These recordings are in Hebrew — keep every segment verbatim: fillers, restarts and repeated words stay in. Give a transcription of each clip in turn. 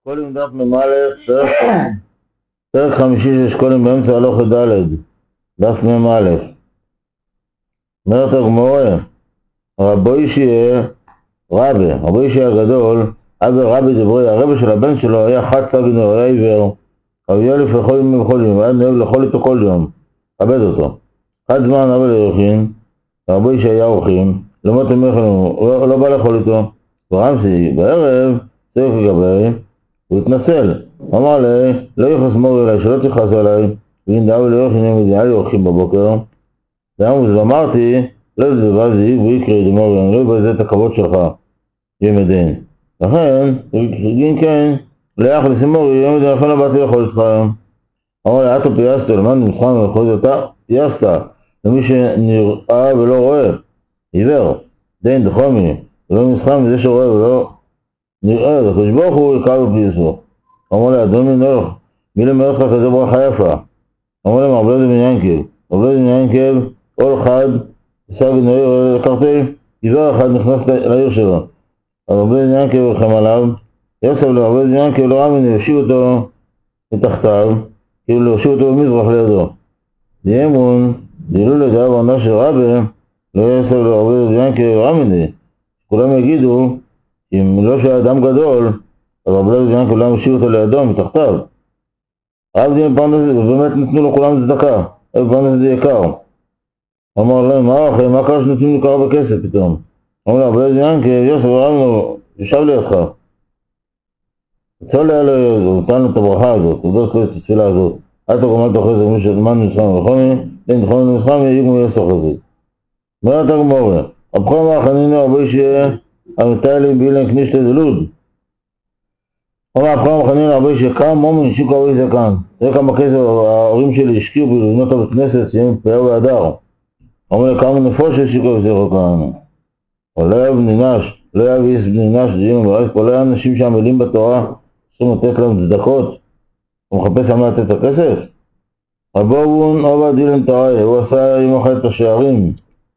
אשכולים דף מ"א, פרק חמישי של אשכולים באמצע הלוך ד', דף מ"א. אומרת הגמרא, רבו ישיה רבי, רבו ישיה הגדול, אבי רבי דברי, הרבי של הבן שלו היה חד סגנור, היה עיוור, היה לפי כל ימים וכל יום, היה נוהג לאכול איתו כל יום, כבד אותו. חד זמן רבי ליוחין, רבו ישיה היה אורחים, למות המחלנו, הוא לא בא לאכול איתו, ורמסי בערב, צריך לגבי, הוא התנצל, אמר לי, לא יחס מור אליי, שלא תכעס עליי, ואם דאו ליוחין הם ידיעה לי אורחים בבוקר, ואמרתי, לא ידבר זיג ויקרי דמור, אני לא יבזה את הכבוד שלך, ימדין. לכן, אם כן, ליח לסימורי, יום ידין, לכן לא באתי לאכול איתך היום. אמר לי, אתו פייסת, למען נמצחן ולאכול אותה, פייסת, למי שנראה ולא רואה, עיוור, דין דחומי, ולא נמצחן וזה שרואה ולא נראה, הקדוש ברוך הוא יקר בפייסו. אמר לי, אדוני נוח, מי למרך לך כזה ברכה יפה? אמר לי, מעבד בן ינקב, מעבד בן ינקב, כל אחד, עשה בנוער לקרטל, עיוור אחד נכנס לעיר שלו. מעבד בן ינקב הולכם עליו, יוסף לעבד בן ינקב לא רמין, יושיב אותו מתחתיו, כאילו להושיב אותו במזרח לידו. דיימון, דילו לדעה ועונה של רבי, לא יוסף לעבד בן ינקב רמין, כולם יגידו, אם לא שהיה אדם גדול, אז רבי בן ינקב לא יושיב אותו לידו מתחתיו. רב דין פעם הזה, ובאמת נתנו לו כולם צדקה, פעם הזה זה יקר. אמר להם, מה אחרי, מה קרה שנתנו לי קרה בכסף פתאום? אמר לה, רבי ינקב, יוסף רמנו, ישב לידך. צא לה לו, הוא נתן לו את הברכה הזאת, הוא דוד לו את התפילה הזאת. אל תגומל תאכל זה מי שזמן נצחם וחומי, דין תחום נצחם יגמו יוסף הזה. אומרת הגמרא, רב חמא חנינו רבי שיהיה, המטיילים בילן כנישת דלוד. אמר רב חמא חנינו רבי שיהיה קם, מומן שיקו רבי זה כאן. תראה כמה כסף ההורים שלי השקיעו בי לבנות בבית כנסת, שהם פאר והדר. אמר לי כמה נפושת שיקו רבי זה כאן. לא היה בני נש, לא היה ביס בני נש, לא היה אנשים שעמלים בתורה, צריכים לתת להם צדקות, הוא מחפש למה לתת את הכסף. רבובון עובד דילן תראה, הוא עשה עם אחד את השערים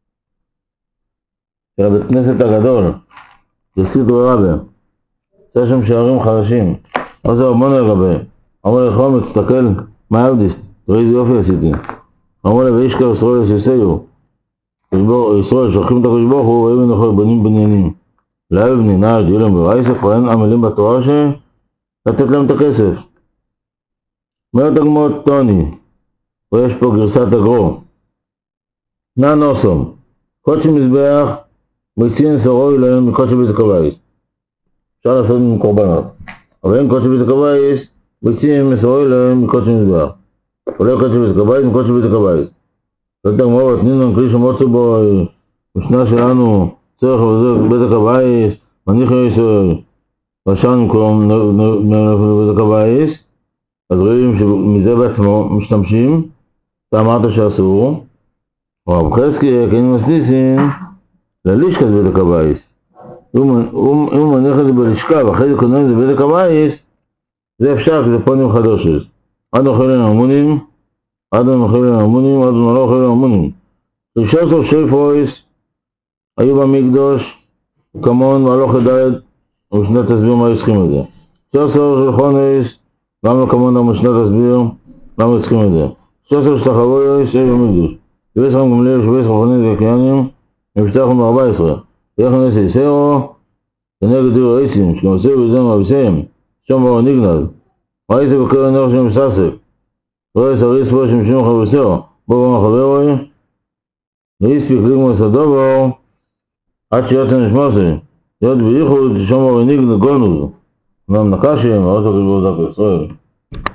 של הבית כנסת הגדול, יסידו רבי, עשה שם שערים חדשים. אז הוא אמר לי רבי, אמר לי חום, תסתכל, מה אבדיסט, תראי איזה יופי עשיתי. אמר לי, ואיש כאו ישראל יסיסיו, ישראל שולחים את הקדוש ברוך הוא, ואבן נוכל בנים בניינים. לא בני נש, דילם ורייסה, כבר אין עמלים בתורה שלתת להם את הכסף. אומרת הגמרא טוני, ויש פה גרסת הגרו. נא נוסום, קודשי מזבח, ביצין סורוי להם מקודשי בית הקבייס. אפשר לעשות עם קורבנות. אבל אין קודשי בית הקבייס, ביצין סורוי להם מקודשי מזבח. עולה קודשי בית הקבייס מקודשי בית הקבייס. זאת הגמרא, תנינו כלי שמוצו בו, משנה שלנו, צורך וזה בית הקבייס, מניחו ישראל, רשענו כלום בבית הקבייס, אז רואים שמזה בעצמו משתמשים, אתה אמרת שאסור, רב חזקיה, כן מסניסין, ללשכת בית הקבייס. אם הוא מניח את זה בלשכה, ואחרי זה קונה את זה בית הקבייס, זה אפשר, כי זה פונים חדושת. עד אוכל אין המונים, עד אוכל אין המונים, עד לא אוכל אין המונים. ראשון סוף שי פרויס, היו במקדוש, כמון והלוך לדעת, ומשנה תסביר מה יצחים את זה. שוסר של חונס, למה כמון המשנה תסביר, למה יצחים את זה. שוסר של החבויוס, היו במקדוש. שבס רם גמליאל, שבס רחונים וקיינים, הם שתחום ב-ארבע עשרה. ויחנס איסרו, כנגד דיר העצים, שכמסר בזם רביסיהם, שם בו נגנז. ראיסה בקרן נוח שם ססק. ראיס הריס בו שמשום חבוסר, בו בו מחברוי, ואיספיק לגמו סדובור, עד שיוצא נשמוסי. להיות בייחוד ששום בו נגנז גונוז. אמנם נקשים, ראיס הריס בו זק ישראל.